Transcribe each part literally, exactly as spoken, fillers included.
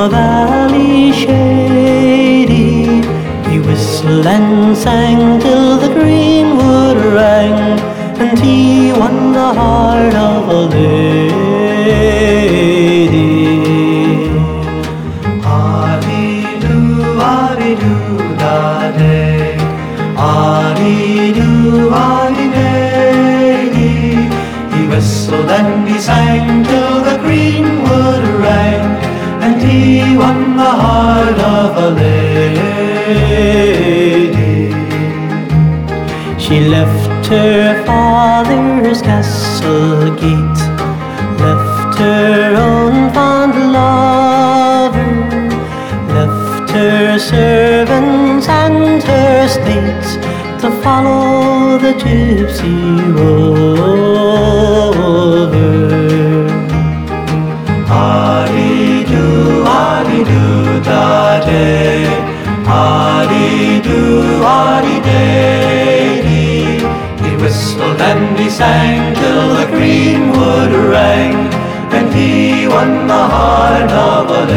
valley shady, he whistled and sang till the greenwood rang, and he won the heart of a lady. Ah-dee-doo, ah-dee-doo, da-day, ah-dee-doo, ah-dee-day. He whistled and he sang till the greenwood rang, and he won the heart of a lady. She left her father's castle gate, left her own fond lover, left her servants and her estates to follow the gypsy rover. Ah-dee-doo, ah-dee-doo, da-day, ah-dee-doo, ah-dee-day. He whistled and he sang till the greenwood rang, and he won the heart of a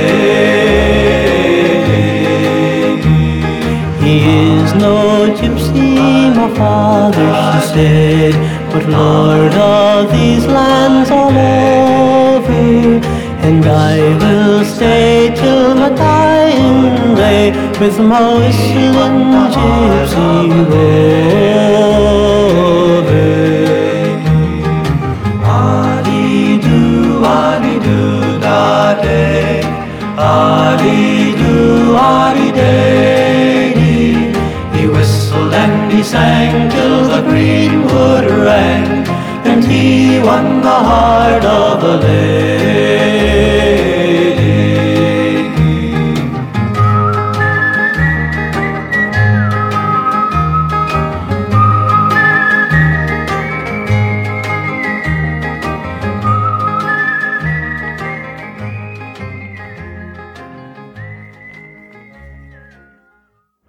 lady. He is no gypsy, my father, she said, but lord of these lands all over, and I will stay till my dying day with my whistling gypsy rover. Ah-dee-doo, ah-dee-doo, da-day, ah-dee-doo, ah-dee-day. He whistled and he sang till the greenwood rang, and he won the heart of a lady.